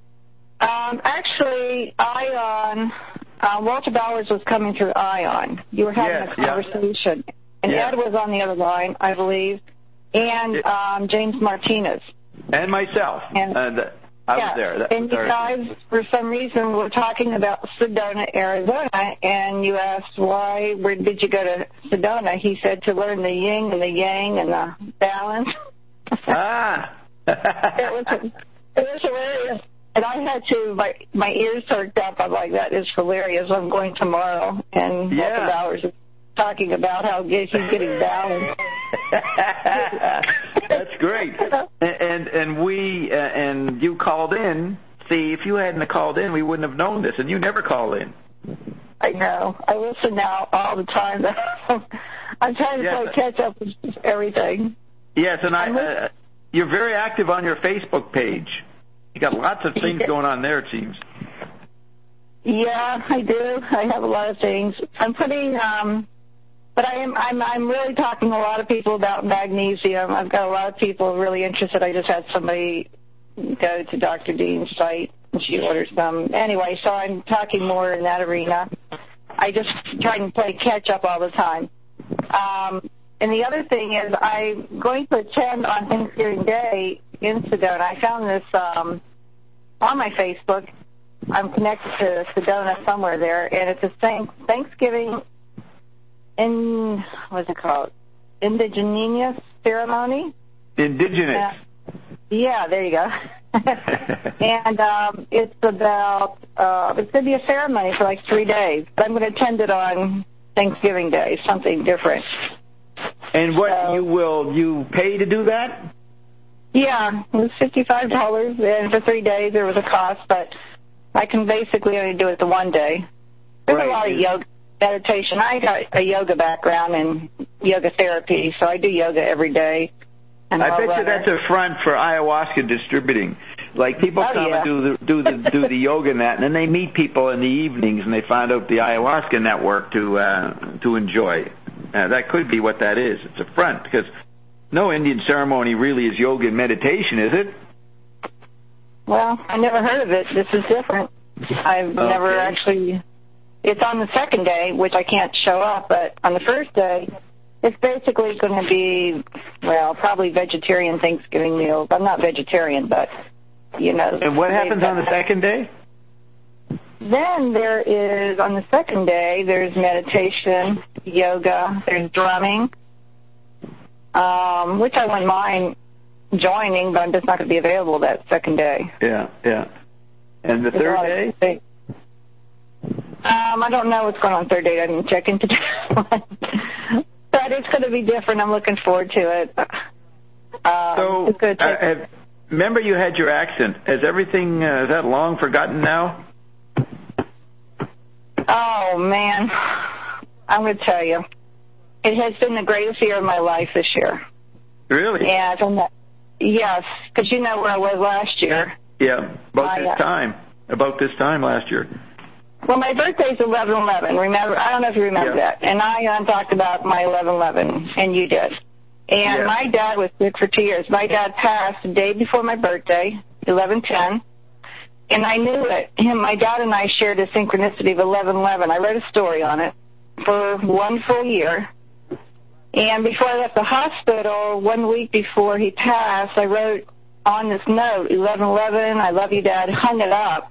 Actually, Ion, Walter Bowers was coming through Ion. You were having a conversation. And Ed was on the other line, I believe, and James Martinez. And myself. I was there. And you guys, for some reason, were talking about Sedona, Arizona, and you asked where did you go to Sedona? He said to learn the yin and the yang and the balance. It was hilarious. And I had to, my ears perked up. I'm like, that is hilarious. I'm going tomorrow. And Walter Bowers is talking about how he's getting balanced. That's great. And you called in. See, if you hadn't called in, we wouldn't have known this, and you never call in. I know. I listen now all the time. I'm trying to play catch up with everything. Yes, and you're very active on your Facebook page. You got lots of things going on there, it seems. Yeah, I do. I have a lot of things. I'm putting, but I'm really talking to a lot of people about magnesium. I've got a lot of people really interested. I just had somebody go to Dr. Dean's site and she ordered some. Anyway, so I'm talking more in that arena. I just try and play catch up all the time. And the other thing is I'm going to attend on Thanksgiving Day in Sedona. I found this on my Facebook. I'm connected to Sedona somewhere there, and it's a Thanksgiving what's it called? Indigenous ceremony? Indigenous. Yeah, there you go. And it's about, it's going to be a ceremony for like 3 days. But I'm going to attend it on Thanksgiving Day, something different. And what you pay to do that? Yeah, it was $55, and for 3 days there was a cost, but I can basically only do it the 1 day. There's a lot of yoga, meditation. I got a yoga background and yoga therapy, so I do yoga every day. And I bet you that's a front for ayahuasca distributing. Like people come and do the yoga and that, and then they meet people in the evenings and they find out the ayahuasca network to enjoy. That could be what that is. It's a front, because no Indian ceremony really is yoga and meditation, is it? Well, I never heard of it. This is different. I've never actually. It's on the second day, which I can't show up, but on the first day, it's basically going to be, well, probably vegetarian Thanksgiving meals. I'm not vegetarian, but, you know. And what happens on the second day? Then there is, on the second day, there's meditation, yoga, there's drumming, which I wouldn't mind joining, but I'm just not going to be available that second day. Yeah. And the third day? I don't know what's going on third day. I didn't check into that one. But it's going to be different. I'm looking forward to it. Remember you had your accent. Is everything, is that long forgotten now? Oh, man. I'm going to tell you. It has been the greatest year of my life this year. Really? Yes, because you know where I was last year. Yeah, about this time last year. Well, my birthday's 11/11. Remember? I don't know if you remember that. And I talked about my 11/11, and you did. And my dad was sick for 2 years. My dad passed the day before my birthday, 11/10, and I knew it. My dad and I shared a synchronicity of 11/11. I wrote a story on it for 1 full year. And before I left the hospital, 1 week before he passed, I wrote on this note, 11/11, I love you, Dad, hung it up.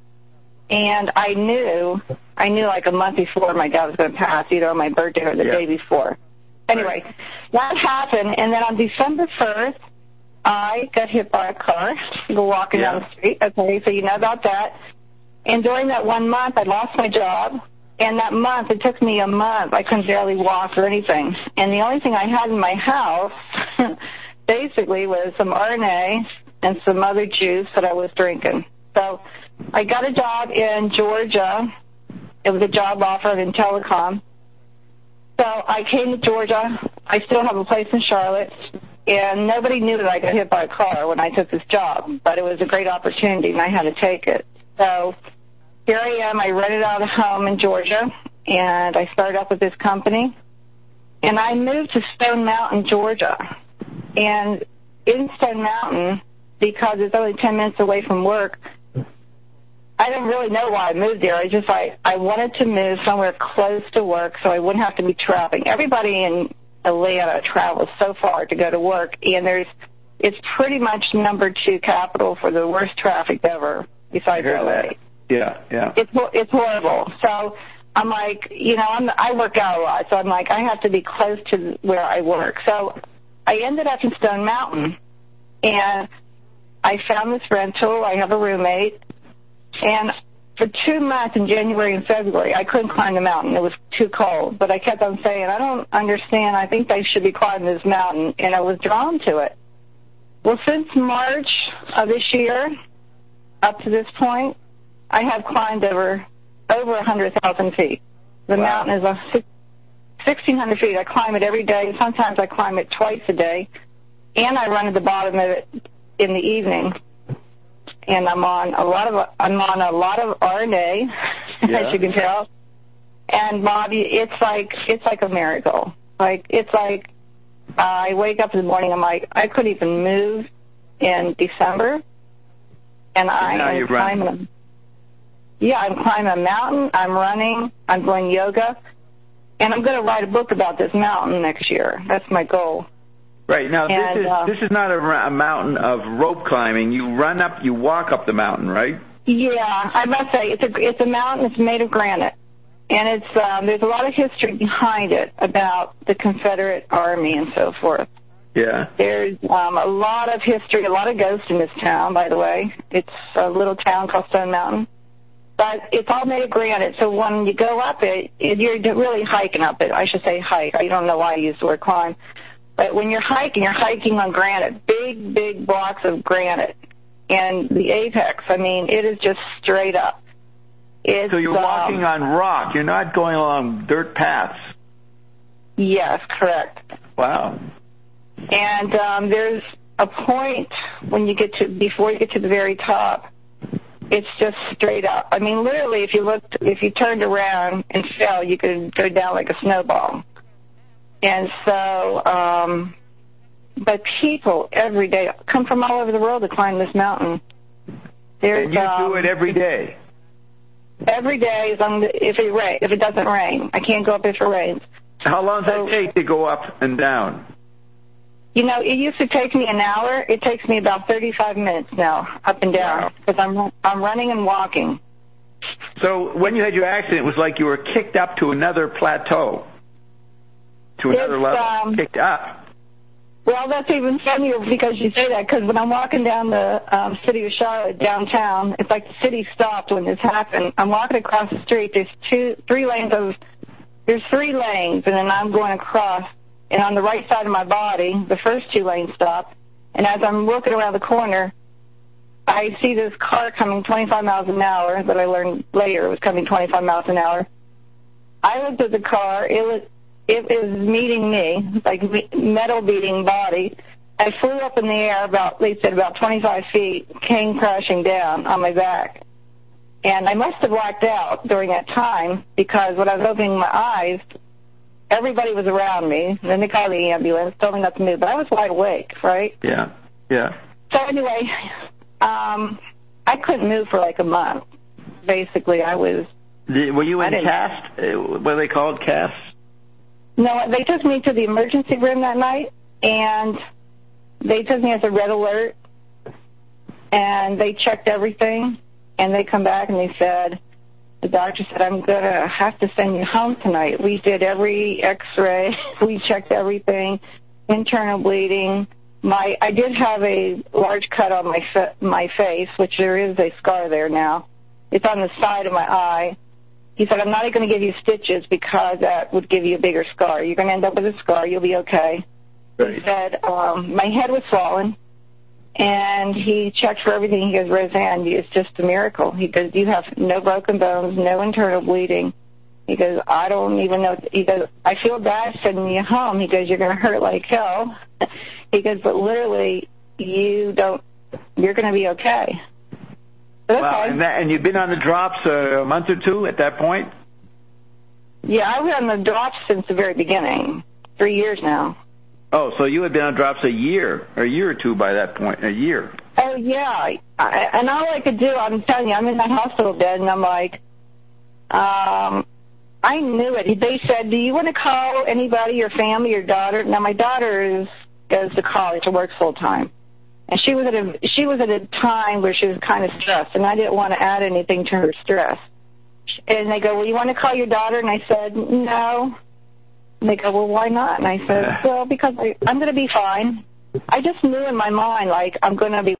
And I knew like a month before my dad was going to pass, either on my birthday or the day before. Anyway, that happened, and then on December 1st, I got hit by a car, walking down the street. Okay, so you know about that. And during that 1 month, I lost my job. And that month, it took me a month. I couldn't barely walk or anything. And the only thing I had in my house, basically, was some RNA and some other juice that I was drinking. So I got a job in Georgia. It was a job offer in telecom. So I came to Georgia. I still have a place in Charlotte. And nobody knew that I got hit by a car when I took this job. But it was a great opportunity, and I had to take it. So here I am. I rented out a home in Georgia, and I started up with this company. And I moved to Stone Mountain, Georgia. And in Stone Mountain, because it's only 10 minutes away from work, I don't really know why I moved there. I wanted to move somewhere close to work so I wouldn't have to be traveling. Everybody in Atlanta travels so far to go to work, and it's pretty much number 2 capital for the worst traffic ever besides LA. Yeah. It's horrible. So I'm like, I work out a lot, so I'm like, I have to be close to where I work. So I ended up in Stone Mountain, and I found this rental. I have a roommate. And for 2 months in January and February, I couldn't climb the mountain. It was too cold. But I kept on saying, I don't understand. I think I should be climbing this mountain. And I was drawn to it. Well, since March of this year, up to this point, I have climbed over 100,000 feet. The mountain is 1,600 feet. I climb it every day. Sometimes I climb it twice a day. And I run at the bottom of it in the evening. And I'm on a lot of RNA, as you can tell. And Bobby, it's like a miracle. I wake up in the morning, I'm like, I couldn't even move in December, and I am climbing. I'm climbing a mountain. I'm running. I'm doing yoga, and I'm going to write a book about this mountain next year. That's my goal. Right. Now, this is not a mountain of rope climbing. You run up, you walk up the mountain, right? Yeah, I must say, it's a mountain that's made of granite. And there's a lot of history behind it about the Confederate Army and so forth. Yeah. There's a lot of history, a lot of ghosts in this town, by the way. It's a little town called Stone Mountain. But it's all made of granite, so when you go up it, you're really hiking up it. I should say hike. I don't know why I use the word climb. But when you're hiking on granite, big, big blocks of granite. And the apex, I mean, it is just straight up. So you're walking on rock. You're not going along dirt paths. Yes, correct. Wow. And there's a point before you get to the very top, it's just straight up. I mean, literally, if you turned around and fell, you could go down like a snowball. And so, but people every day come from all over the world to climb this mountain. And you do it every day? Every day, if it doesn't rain. I can't go up if it rains. How long does it take to go up and down? You know, it used to take me an hour. It takes me about 35 minutes now, up and down, because I'm running and walking. So when you had your accident, it was like you were kicked up to another plateau, to another level, kicked up. Well, that's even funnier because you say that, because when I'm walking down the city of Charlotte downtown, it's like the city stopped when this happened. I'm walking across the street. There's three lanes, and then I'm going across. And on the right side of my body, the first two lanes stop. And as I'm looking around the corner, I see this car coming 25 miles an hour that I learned later was coming 25 miles an hour. I looked at the car. It was meeting me, like metal beating body. I flew up in the air about 25 feet, came crashing down on my back. And I must have blacked out during that time because when I was opening my eyes, everybody was around me. Then they called the ambulance, told me not to move. But I was wide awake, right? Yeah, yeah. So anyway, I couldn't move for like a month. Basically, I was... Were you in cast? What are they called, casts? No, they took me to the emergency room that night, and they took me as a red alert, and they checked everything, and they come back and they said... The doctor said, I'm going to have to send you home tonight. We did every x-ray. We checked everything, internal bleeding. I did have a large cut on my face, which there is a scar there now. It's on the side of my eye. He said, I'm not going to give you stitches because that would give you a bigger scar. You're going to end up with a scar. You'll be okay. Right. He said, my head was swollen. And he checked for everything. He goes, Roseanne, it's just a miracle. He goes, you have no broken bones, no internal bleeding. He goes, I don't even know. He goes, I feel bad sending you home. He goes, you're going to hurt like hell. He goes, but literally, you're going to be okay. But wow, okay. And you've been on the drops a month or two at that point? Yeah, I was on the drops since the very beginning, 3 years now. Oh, so you had been on drops a year or two by that point, a year. Oh, yeah. And all I could do, I'm telling you, I'm in the hospital bed, and I'm like, I knew it. They said, do you want to call anybody, your family, your daughter? Now, my daughter goes to college and works full-time. And she was at a time where she was kind of stressed, and I didn't want to add anything to her stress. And they go, well, you want to call your daughter? And I said, no. And they go, well, why not? And I said, well, because I'm going to be fine. I just knew in my mind, like, I'm going to be